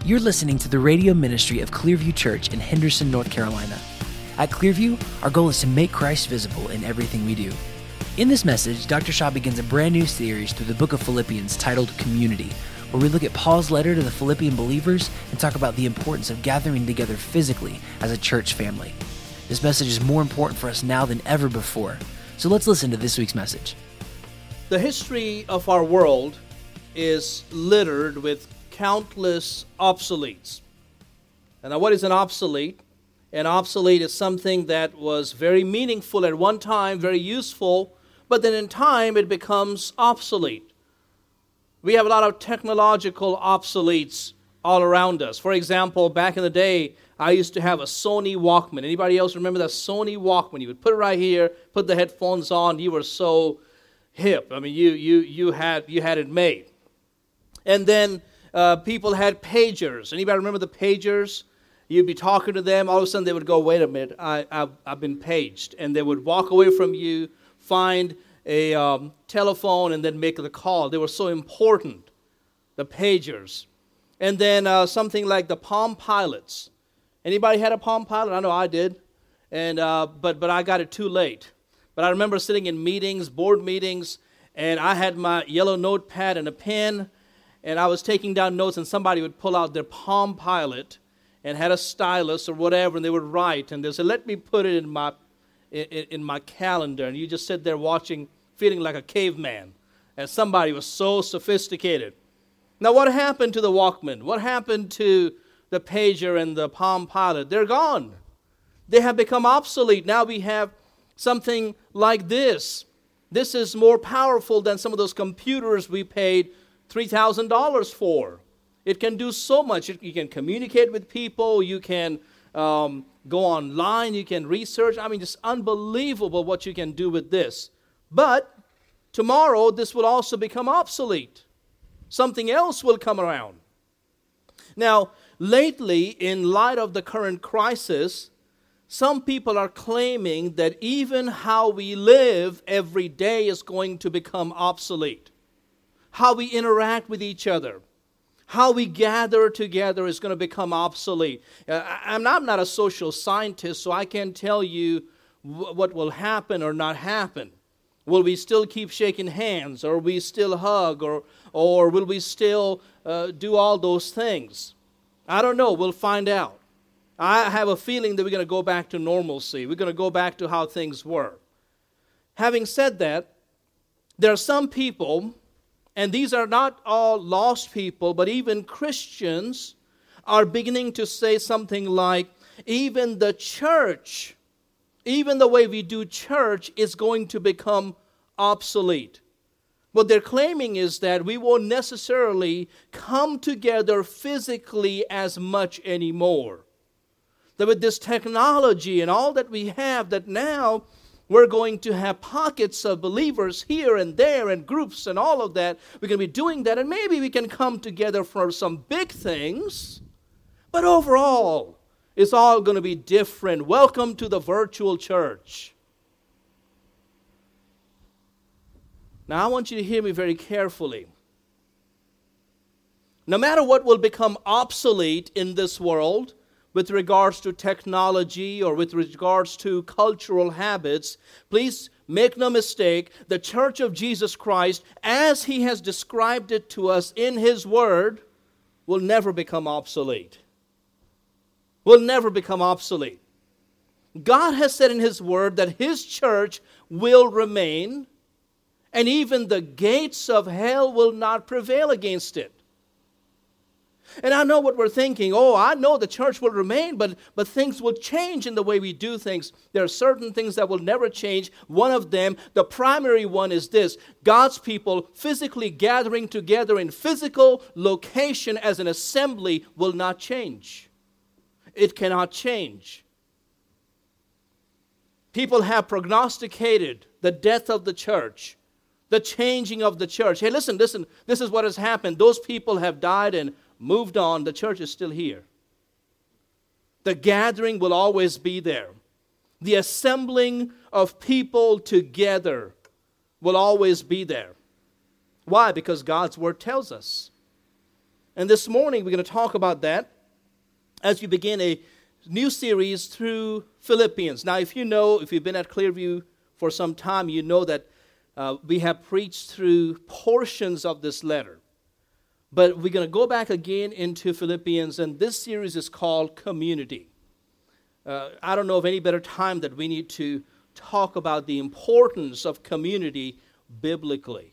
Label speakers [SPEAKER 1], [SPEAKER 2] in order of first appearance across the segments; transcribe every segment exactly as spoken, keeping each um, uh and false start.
[SPEAKER 1] You're listening to the radio ministry of Clearview Church in Henderson, North Carolina. At Clearview, our goal is to make Christ visible in everything we do. In this message, Doctor Shaw begins a brand new series through the book of Philippians titled Community, where we look at Paul's letter to the Philippian believers and talk about the importance of gathering together physically as a church family. This message is more important for us now than ever before. So let's listen to this week's message.
[SPEAKER 2] The history of our world is littered with countless obsoletes. And now, what is an obsolete? An obsolete is something that was very meaningful at one time, very useful, but then in time it becomes obsolete. We have a lot of technological obsoletes all around us. For example, back in the day, I used to have a Sony Walkman. Anybody else remember that Sony Walkman? You would put it right here, put the headphones on. You were so hip. I mean, you you you had you had it made. And then uh, people had pagers. Anybody remember the pagers? You'd be talking to them. All of a sudden, they would go, "Wait a minute, I, I've, I've been paged," and they would walk away from you, find a um, telephone, and then make the call. They were so important, the pagers. And then uh, something like the Palm Pilots. Anybody had a Palm Pilot? I know I did, and uh, but but I got it too late. But I remember sitting in meetings, board meetings, and I had my yellow notepad and a pen, and I was taking down notes, and somebody would pull out their Palm Pilot and had a stylus or whatever, and they would write, and they said, "Let me put it in my in, in my calendar," and you just sit there watching, feeling like a caveman, and somebody was so sophisticated. Now, what happened to the Walkman? What happened to the pager and the Palm Pilot? They're gone. They have become obsolete. Now we have something like this. This is more powerful than some of those computers we paid three thousand dollars for. It can do so much. You can communicate with people. You can um, go online. You can research. I mean, it's unbelievable what you can do with this. But tomorrow, this will also become obsolete. Something else will come around. Now, lately, in light of the current crisis, some people are claiming that even how we live every day is going to become obsolete. How we interact with each other, how we gather together is going to become obsolete. Uh, I'm, not, I'm not a social scientist, so I can't tell you w- what will happen or not happen. Will we still keep shaking hands, or will we still hug, or, or will we still uh, do all those things? I don't know. We'll find out. I have a feeling that we're going to go back to normalcy. We're going to go back to how things were. Having said that, there are some people, and these are not all lost people, but even Christians are beginning to say something like, even the church, even the way we do church is going to become obsolete. What they're claiming is that we won't necessarily come together physically as much anymore. That with this technology and all that we have, that now we're going to have pockets of believers here and there and groups and all of that. We're going to be doing that, and maybe we can come together for some big things. But overall, it's all going to be different. Welcome to the virtual church. Now, I want you to hear me very carefully. No matter what will become obsolete in this world, with regards to technology or with regards to cultural habits, please make no mistake, the Church of Jesus Christ, as He has described it to us in His Word, will never become obsolete. Will never become obsolete. God has said in His Word that His church will remain, and even the gates of hell will not prevail against it. And I know what we're thinking. Oh, I know the church will remain, but, but things will change in the way we do things. There are certain things that will never change. One of them, the primary one, is this: God's people physically gathering together in physical location as an assembly will not change. It cannot change. People have prognosticated the death of the church, the changing of the church. Hey, listen, listen, this is what has happened. Those people have died and moved on. The church is still here. The gathering will always be there. The assembling of people together will always be there. Why? Because God's Word tells us. And this morning we're going to talk about that as we begin a new series through Philippians. Now, if you know, if you've been at Clearview for some time, you know that uh, we have preached through portions of this letter. But we're going to go back again into Philippians, and this series is called Community. Uh, I don't know of any better time that we need to talk about the importance of community biblically.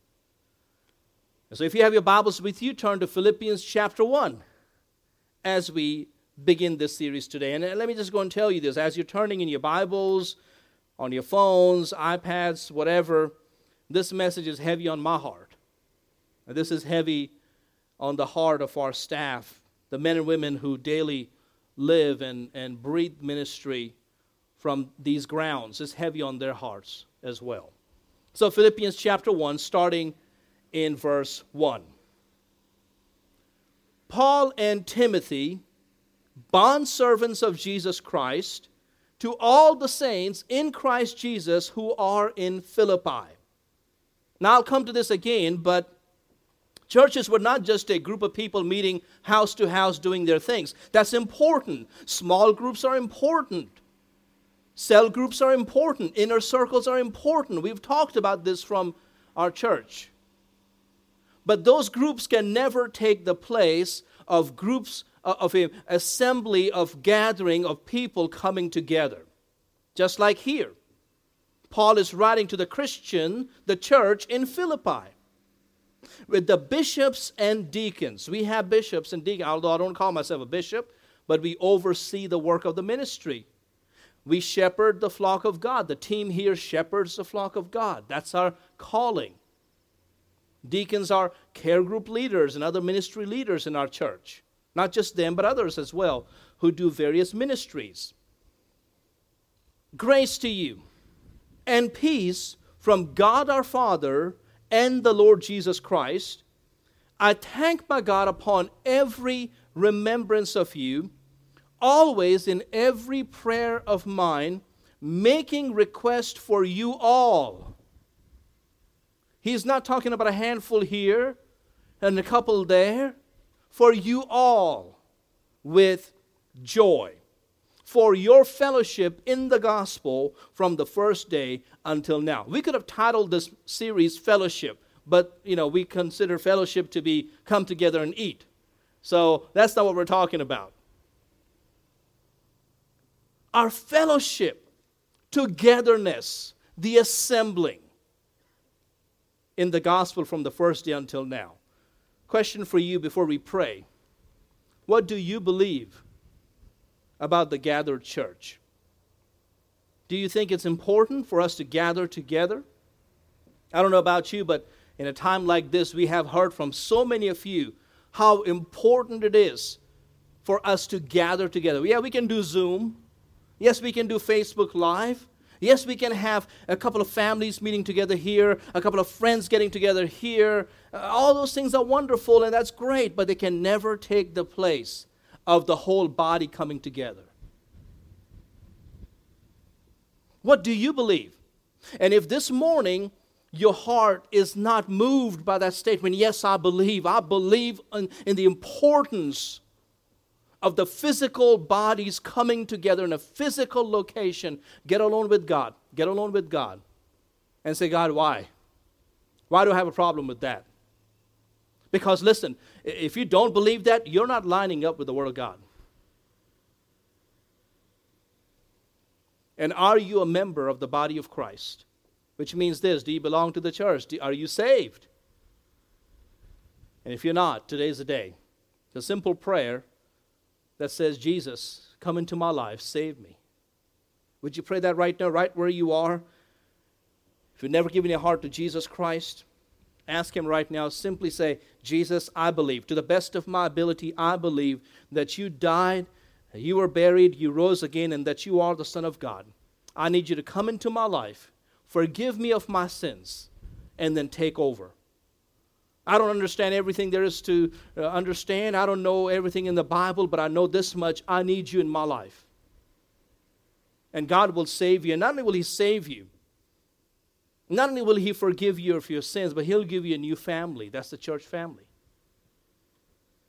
[SPEAKER 2] So if you have your Bibles with you, turn to Philippians chapter one as we begin this series today. And let me just go and tell you this. As you're turning in your Bibles, on your phones, iPads, whatever, this message is heavy on my heart. And this is heavy on the heart of our staff, the men and women who daily live and, and breathe ministry from these grounds. It's heavy on their hearts as well. So Philippians chapter one, starting in verse one. Paul and Timothy, bondservants of Jesus Christ, to all the saints in Christ Jesus who are in Philippi. Now I'll come to this again, but churches were not just a group of people meeting house to house doing their things. That's important. Small groups are important. Cell groups are important. Inner circles are important. We've talked about this from our church. But those groups can never take the place of groups, of an assembly, of gathering of people coming together. Just like here. Paul is writing to the Christian, the church in Philippi, with the bishops and deacons. We have bishops and deacons, although I don't call myself a bishop, but we oversee the work of the ministry. We shepherd the flock of God. The team here shepherds the flock of God. That's our calling. Deacons are care group leaders and other ministry leaders in our church. Not just them, but others as well, who do various ministries. Grace to you and peace from God our Father and the Lord Jesus Christ. I thank my God upon every remembrance of you, always in every prayer of mine, making request for you all. He's not talking about a handful here and a couple there. For you all with joy. For your fellowship in the gospel from the first day until now. We could have titled this series Fellowship, but you know, we consider fellowship to be come together and eat. So that's not what we're talking about. Our fellowship, togetherness, the assembling in the gospel from the first day until now. Question for you before we pray. What do you believe about the gathered church? Do you think it's important for us to gather together? I don't know about you, but in a time like this, we have heard from so many of you how important it is for us to gather together. Yeah, we can do Zoom. Yes, we can do Facebook Live. Yes, we can have a couple of families meeting together here, a couple of friends getting together here. Uh, all those things are wonderful, and that's great, but they can never take the place of the whole body coming together. What do you believe? And if this morning your heart is not moved by that statement, yes, I believe, I believe in, in the importance of the physical bodies coming together in a physical location, get alone with God. Get alone with God. And say, God, why? Why do I have a problem with that? Because listen, if you don't believe that, you're not lining up with the Word of God. And are you a member of the body of Christ? Which means this, do you belong to the church? Do, are you saved? And if you're not, today's the day. It's a simple prayer that says, Jesus, come into my life, save me. Would you pray that right now, right where you are? If you've never given your heart to Jesus Christ, ask Him right now. Simply say, Jesus, I believe. To the best of my ability, I believe that you died, you were buried, you rose again, and that you are the Son of God. I need you to come into my life, forgive me of my sins, and then take over. I don't understand everything there is to uh, understand. I don't know everything in the Bible, but I know this much. I need you in my life. And God will save you. And not only will He save you, not only will He forgive you of your sins, but He'll give you a new family. That's the church family.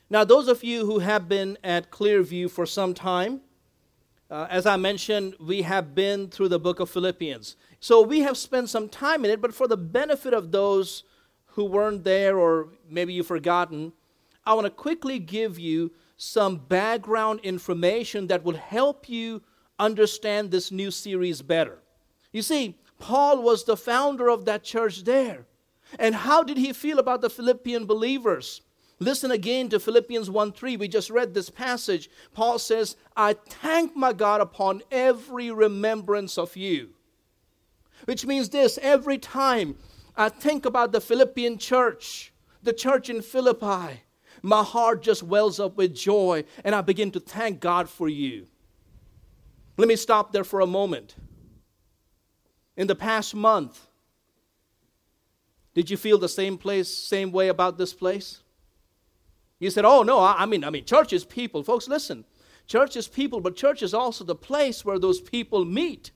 [SPEAKER 2] Now, those of you who have been at Clearview for some time, uh, as I mentioned, we have been through the book of Philippians. So we have spent some time in it, but for the benefit of those who weren't there or maybe you've forgotten, I want to quickly give you some background information that will help you understand this new series better. You see, Paul was the founder of that church there. And how did he feel about the Philippian believers? Listen again to Philippians one three. We just read this passage. Paul says, I thank my God upon every remembrance of you. Which means this, every time I think about the Philippian church, the church in Philippi, my heart just wells up with joy and I begin to thank God for you. Let me stop there for a moment. In the past month, did you feel the same place, same way about this place? You said, oh, no, I, I mean, I mean, church is people. Folks, listen. Church is people, but church is also the place where those people meet.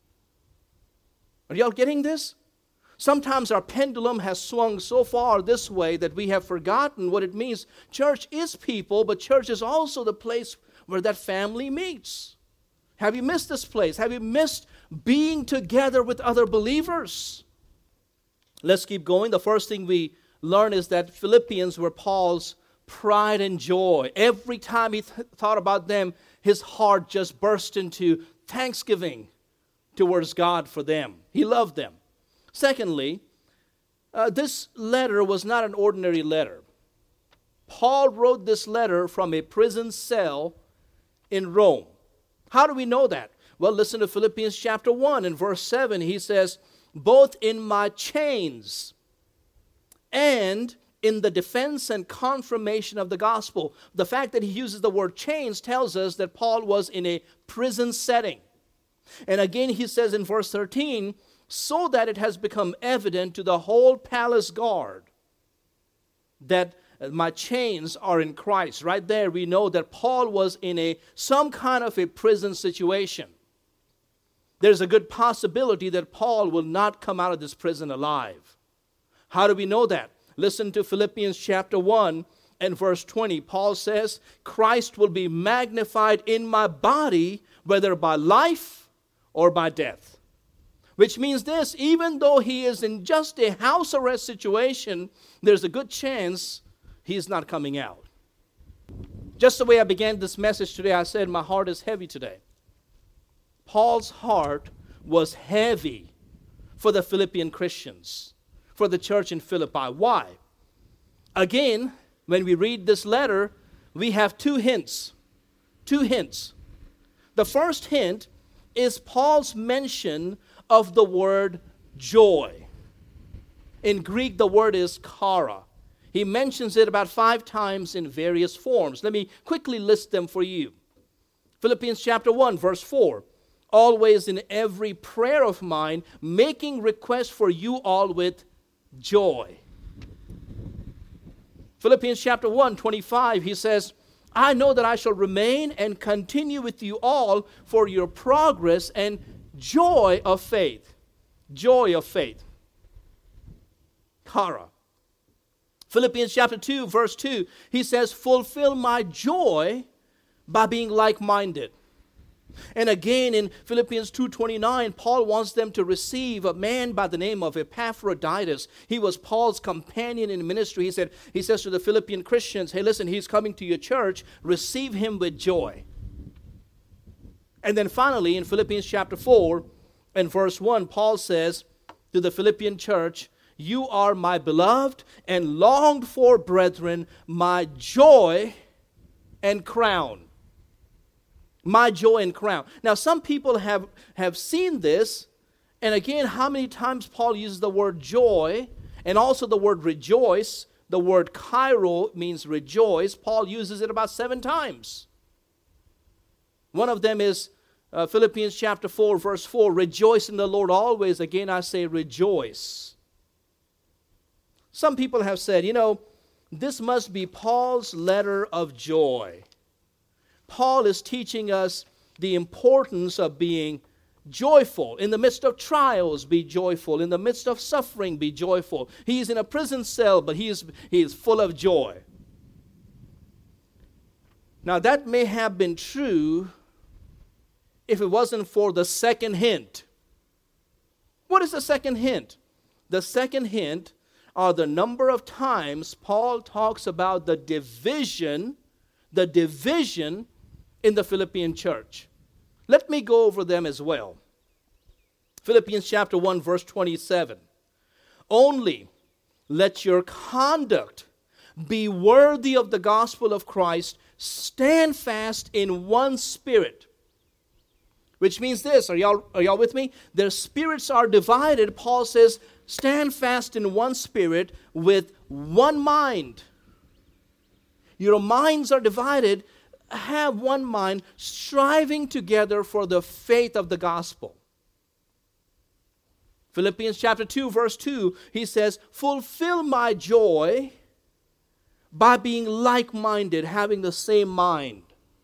[SPEAKER 2] Are y'all getting this? Sometimes our pendulum has swung so far this way that we have forgotten what it means. Church is people, but church is also the place where that family meets. Have you missed this place? Have you missed being together with other believers? Let's keep going. The first thing we learn is that Philippians were Paul's pride and joy. Every time he th- thought about them, his heart just burst into thanksgiving towards God for them. He loved them. Secondly, uh, this letter was not an ordinary letter. Paul wrote this letter from a prison cell in Rome. How do we know that? Well, listen to Philippians chapter one and verse seven. He says, both in my chains and in the defense and confirmation of the gospel. The fact that he uses the word chains tells us that Paul was in a prison setting. And again, he says in verse thirteen, so that it has become evident to the whole palace guard that my chains are in Christ. Right there, we know that Paul was in a some kind of a prison situation. There's a good possibility that Paul will not come out of this prison alive. How do we know that? Listen to Philippians chapter one and verse twenty. Paul says, Christ will be magnified in my body, whether by life or by death. Which means this, even though he is in just a house arrest situation, there's a good chance he's not coming out. Just the way I began this message today, I said my heart is heavy today. Paul's heart was heavy for the Philippian Christians, for the church in Philippi. Why? Again, when we read this letter, we have two hints. Two hints. The first hint is Paul's mention of the word joy. In Greek, the word is chara. He mentions it about five times in various forms. Let me quickly list them for you. Philippians chapter one, verse four. Always in every prayer of mine, making request for you all with joy. Philippians chapter one, twenty-five, he says, I know that I shall remain and continue with you all for your progress and joy of faith. Joy of faith. Chara. Philippians chapter two, verse two, he says, fulfill my joy by being like-minded. And again in Philippians two twenty-nine, Paul wants them to receive a man by the name of Epaphroditus. He was Paul's companion in ministry. He said, he says to the Philippian Christians, hey, listen, he's coming to your church. Receive him with joy. And then finally in Philippians chapter four and verse one, Paul says to the Philippian church, you are my beloved and longed for brethren, my joy and crown. My joy and crown. Now, some people have, have seen this, and again, how many times Paul uses the word joy, and also the word rejoice. The word kairo means rejoice. Paul uses it about seven times. One of them is uh, Philippians chapter four, verse four, rejoice in the Lord always. Again, I say rejoice. Some people have said, you know, this must be Paul's letter of joy. Paul is teaching us the importance of being joyful. In the midst of trials, be joyful. In the midst of suffering, be joyful. He is in a prison cell, but he is, he is full of joy. Now, that may have been true if it wasn't for the second hint. What is the second hint? The second hint are the number of times Paul talks about the division, the division in the Philippian church. Let me go over them as well. Philippians chapter one, verse twenty-seven. Only let your conduct be worthy of the gospel of Christ. Stand fast in one spirit. Which means this, are y'all, are y'all with me? Their spirits are divided. Paul says, stand fast in one spirit with one mind. Your minds are divided. Have one mind, striving together for the faith of the gospel. Philippians chapter two, verse two, he says, fulfill my joy by being like-minded, having the same mind.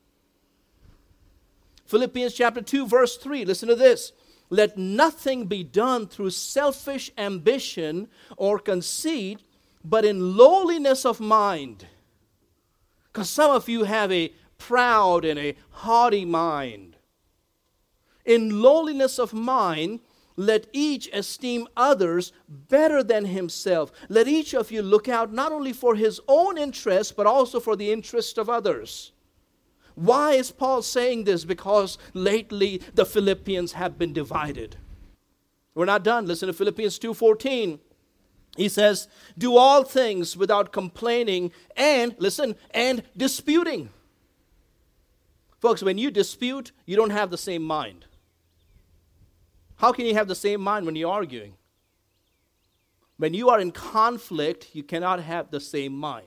[SPEAKER 2] Philippians chapter two, verse three, listen to this. Let nothing be done through selfish ambition or conceit, but in lowliness of mind. Because some of you have a proud and a haughty mind. In lowliness of mind, let each esteem others better than himself. Let each of you look out not only for his own interest, but also for the interest of others. Why is Paul saying this? Because lately the Philippians have been divided. We're not done. Listen to Philippians two fourteen. He says, do all things without complaining and, listen, and disputing. Folks, when you dispute, you don't have the same mind. How can you have the same mind when you're arguing? When you are in conflict, you cannot have the same mind.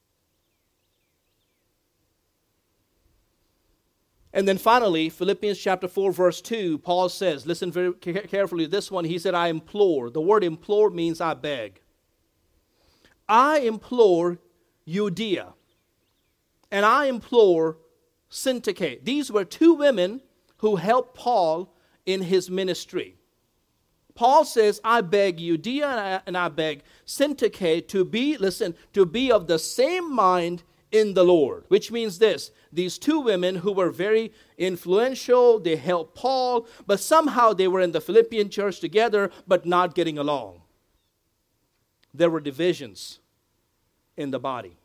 [SPEAKER 2] And then finally, Philippians chapter four, verse two, Paul says, listen very carefully to this one. He said, I implore. The word implore means I beg. I implore Euodia, and I implore Syntyche. These were two women who helped Paul in his ministry. Paul says, I beg Euodia and I, and I beg Syntyche to be, listen, to be of the same mind in the Lord. Which means this, these two women who were very influential, they helped Paul, but somehow they were in the Philippian church together, but not getting along. There were divisions in the body.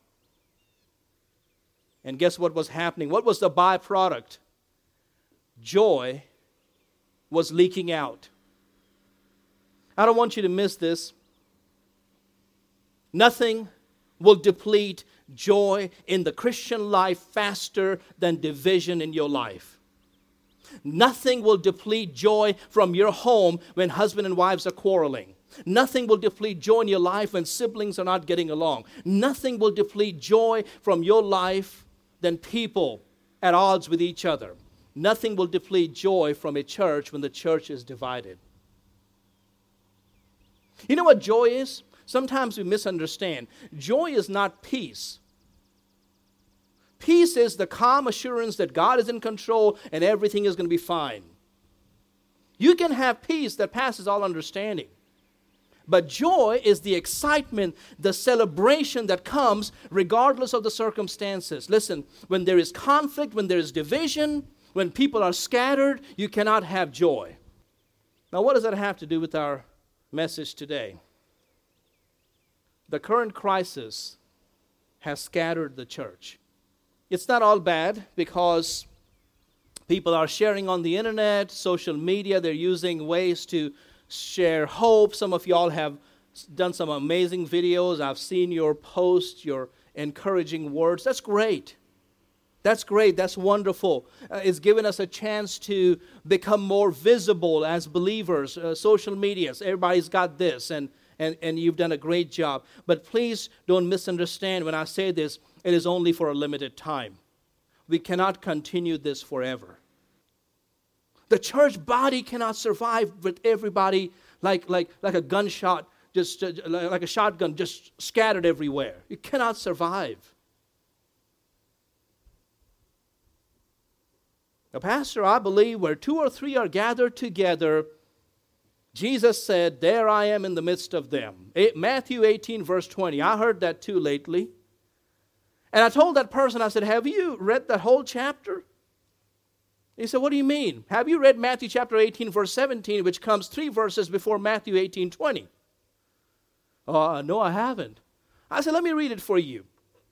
[SPEAKER 2] And guess what was happening? What was the byproduct? Joy was leaking out. I don't want you to miss this. Nothing will deplete joy in the Christian life faster than division in your life. Nothing will deplete joy from your home when husband and wives are quarreling. Nothing will deplete joy in your life when siblings are not getting along. Nothing will deplete joy from your life than people at odds with each other. Nothing will deplete joy from a church when the church is divided. You know what joy is? Sometimes we misunderstand. Joy is not peace. Peace is the calm assurance that God is in control and everything is going to be fine. You can have peace that passes all understanding. But joy is the excitement, the celebration that comes regardless of the circumstances. Listen, when there is conflict, when there is division, when people are scattered, you cannot have joy. Now, what does that have to do with our message today? The current crisis has scattered the church. It's not all bad because people are sharing on the internet, social media. They're using ways to share hope. Some of y'all have done some amazing videos. I've seen your posts, your encouraging words. That's great. That's great. That's wonderful. Uh, it's given us a chance to become more visible as believers. Uh, social medias, everybody's got this, and, and, and you've done a great job. But please don't misunderstand when I say this. It is only for a limited time. We cannot continue this forever. The church body cannot survive with everybody like, like, like a gunshot, just uh, like a shotgun, just scattered everywhere. It cannot survive. Now, Pastor, I believe where two or three are gathered together, Jesus said, there I am in the midst of them. Matthew eighteen, verse twenty. I heard that too lately. And I told that person, I said, have you read that whole chapter? He said, what do you mean? Have you read Matthew chapter eighteen, verse seventeen, which comes three verses before Matthew eighteen, twenty? Uh, no, I haven't. I said, let me read it for you.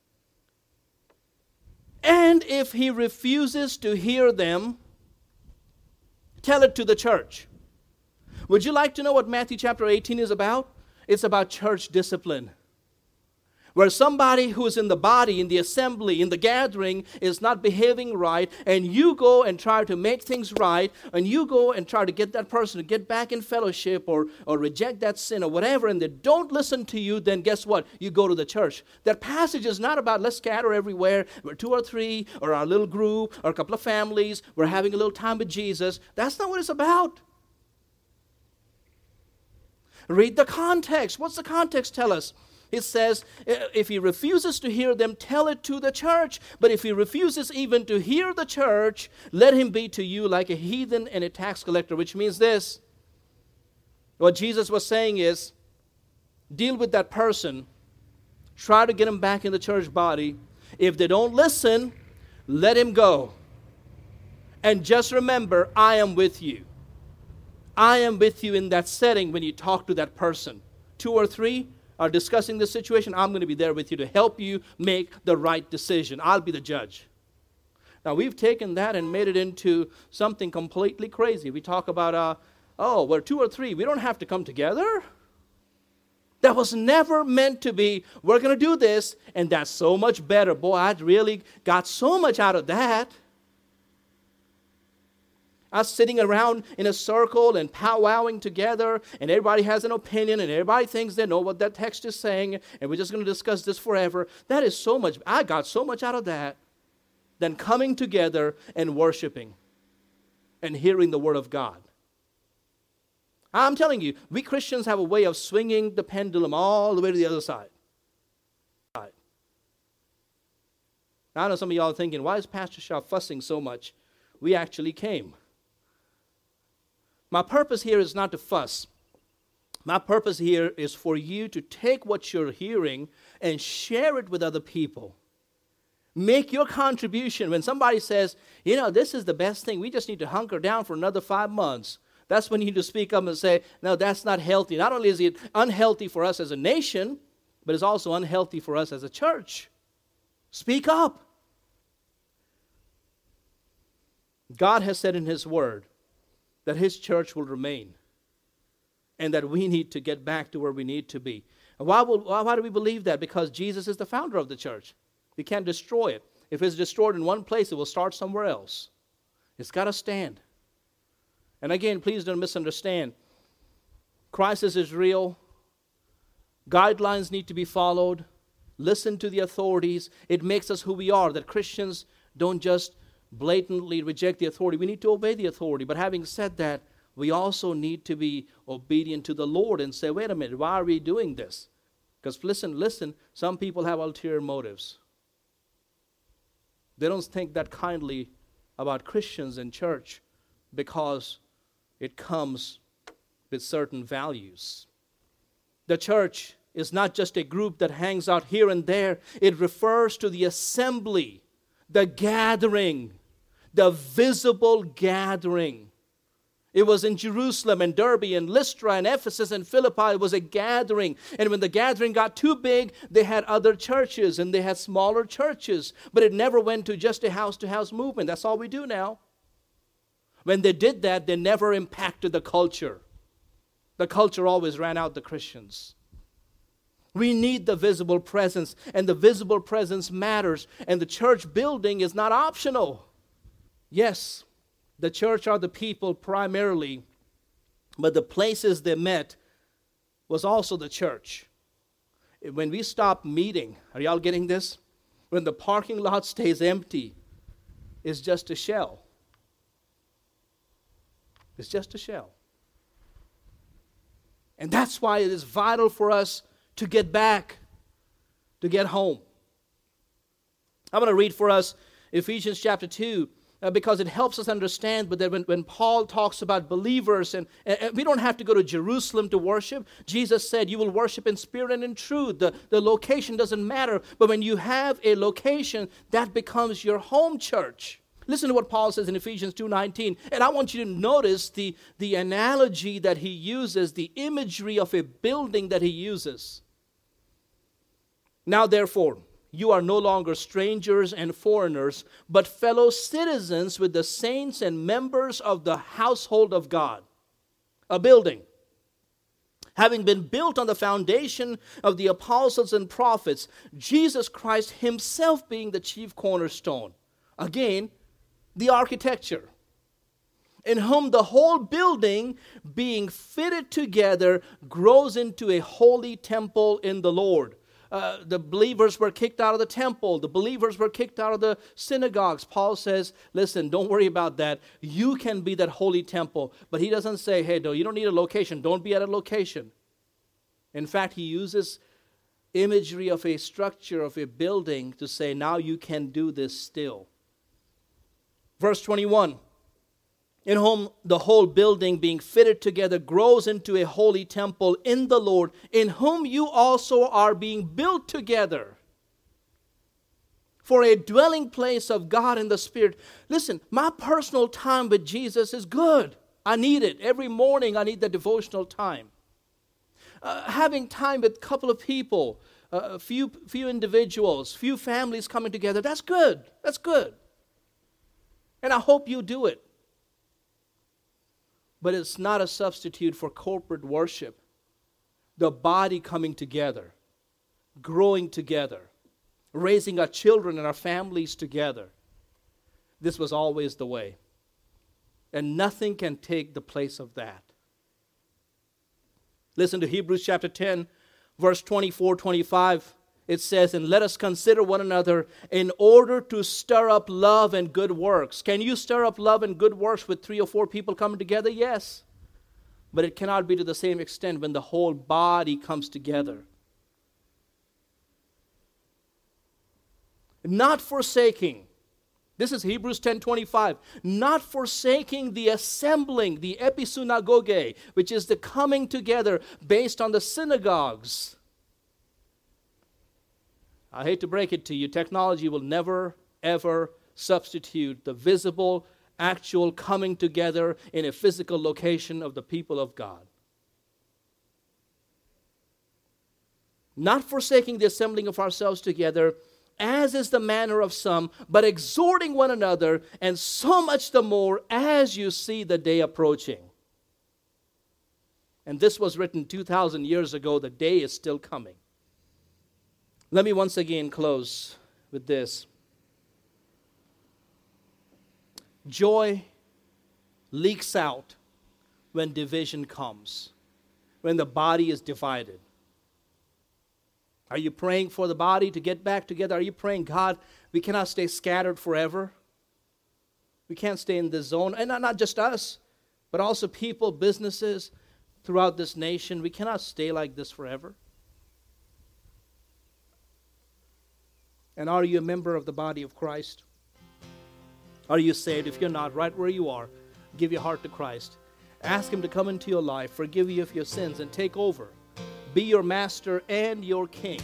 [SPEAKER 2] And if he refuses to hear them, tell it to the church. Would you like to know what Matthew chapter eighteen is about? It's about church discipline. Where somebody who is in the body, in the assembly, in the gathering is not behaving right, and you go and try to make things right, and you go and try to get that person to get back in fellowship or, or reject that sin or whatever, and they don't listen to you, then guess what? You go to the church. That passage is not about let's scatter everywhere. We're two or three, or our little group, or a couple of families. We're having a little time with Jesus. That's not what it's about. Read the context. What's the context tell us? It says, if he refuses to hear them, tell it to the church. But if he refuses even to hear the church, let him be to you like a heathen and a tax collector. Which means this. What Jesus was saying is, deal with that person. Try to get him back in the church body. If they don't listen, let him go. And just remember, I am with you. I am with you in that setting when you talk to that person. Two or three are discussing this situation, I'm going to be there with you to help you make the right decision. I'll be the judge. Now, we've taken that and made it into something completely crazy. We talk about, uh, oh, we're two or three. We don't have to come together. That was never meant to be, we're going to do this, and that's so much better. Boy, I really got so much out of that. Us sitting around in a circle and powwowing together, and everybody has an opinion, and everybody thinks they know what that text is saying, and we're just going to discuss this forever. That is so much, I got so much out of that than coming together and worshiping and hearing the Word of God. I'm telling you, we Christians have a way of swinging the pendulum all the way to the other side. Now, I know some of y'all are thinking, why is Pastor Shaw fussing so much? We actually came. My purpose here is not to fuss. My purpose here is for you to take what you're hearing and share it with other people. Make your contribution. When somebody says, you know, this is the best thing, we just need to hunker down for another five months. That's when you need to speak up and say, no, that's not healthy. Not only is it unhealthy for us as a nation, but it's also unhealthy for us as a church. Speak up. God has said in His Word that His church will remain and that we need to get back to where we need to be. And why, will, why do we believe that? Because Jesus is the founder of the church. We can't destroy it. If it's destroyed in one place, it will start somewhere else. It's got to stand. And again, please don't misunderstand. Crisis is real. Guidelines need to be followed. Listen to the authorities. It makes us who we are, that Christians don't just blatantly reject the authority. We need to obey the authority. But having said that, we also need to be obedient to the Lord and say, wait a minute, why are we doing this? Because listen, listen, some people have ulterior motives. They don't think that kindly about Christians and church because it comes with certain values. The church is not just a group that hangs out here and there. It refers to the assembly, the gathering, the visible gathering. It was in Jerusalem and Derbe and Lystra and Ephesus and Philippi. It was a gathering. And when the gathering got too big, they had other churches and they had smaller churches. But it never went to just a house-to-house movement. That's all we do now. When they did that, they never impacted the culture. The culture always ran out the Christians. We need the visible presence, and the visible presence matters. And the church building is not optional. Yes, the church are the people primarily, but the places they met was also the church. When we stop meeting, are y'all getting this? When the parking lot stays empty, it's just a shell. It's just a shell. And that's why it is vital for us to get back, to get home. I'm going to read for us Ephesians chapter two, uh, because it helps us understand. But then when, when Paul talks about believers, and, and we don't have to go to Jerusalem to worship. Jesus said you will worship in spirit and in truth. The, the location doesn't matter. But when you have a location, that becomes your home church. Listen to what Paul says in Ephesians two nineteen. And I want you to notice the, the analogy that he uses, the imagery of a building that he uses. Now therefore, you are no longer strangers and foreigners, but fellow citizens with the saints and members of the household of God. A building, having been built on the foundation of the apostles and prophets, Jesus Christ himself being the chief cornerstone. Again, the architecture, in whom the whole building being fitted together grows into a holy temple in the Lord. Uh, the believers were kicked out of the temple. The believers were kicked out of the synagogues. Paul says, listen, don't worry about that. You can be that holy temple. But he doesn't say, hey, no, you don't need a location. Don't be at a location. In fact, he uses imagery of a structure, of a building, to say, now you can do this still. Verse twenty-one, in whom the whole building being fitted together grows into a holy temple in the Lord, in whom you also are being built together for a dwelling place of God in the Spirit. Listen, my personal time with Jesus is good. I need it. Every morning I need the devotional time. Uh, having time with a couple of people, uh, a few, few individuals, few families coming together, that's good. That's good. And I hope you do it. But it's not a substitute for corporate worship. The body coming together, growing together, raising our children and our families together. This was always the way. And nothing can take the place of that. Listen to Hebrews chapter ten, verse twenty-four, twenty-five. It says, and let us consider one another in order to stir up love and good works. Can you stir up love and good works with three or four people coming together? Yes. But it cannot be to the same extent when the whole body comes together. Not forsaking. This is Hebrews ten twenty-five. Not forsaking the assembling, the episynagoge, which is the coming together based on the synagogues. I hate to break it to you, technology will never, ever substitute the visible, actual coming together in a physical location of the people of God. Not forsaking the assembling of ourselves together, as is the manner of some, but exhorting one another, and so much the more as you see the day approaching. And this was written two thousand years ago. The day is still coming. Let me once again close with this. Joy leaks out when division comes, when the body is divided. Are you praying for the body to get back together? Are you praying, God, we cannot stay scattered forever? We can't stay in this zone. And not, not just us, but also people, businesses throughout this nation. We cannot stay like this forever. And are you a member of the body of Christ? Are you saved? If you're not, right where you are, give your heart to Christ. Ask Him to come into your life, forgive you of your sins, and take over. Be your master and your king.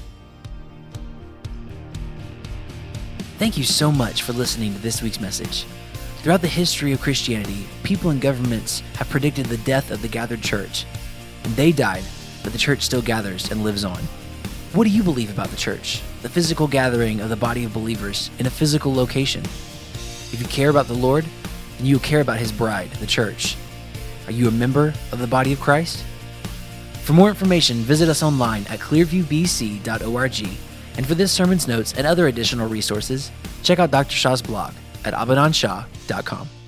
[SPEAKER 1] Thank you so much for listening to this week's message. Throughout the history of Christianity, people and governments have predicted the death of the gathered church. And they died, but the church still gathers and lives on. What do you believe about the church? The physical gathering of the body of believers in a physical location. If you care about the Lord, then you care about His bride, the church. Are you a member of the body of Christ? For more information, visit us online at clearview b c dot org. And for this sermon's notes and other additional resources, check out Doctor Shah's blog at abadan shah dot com.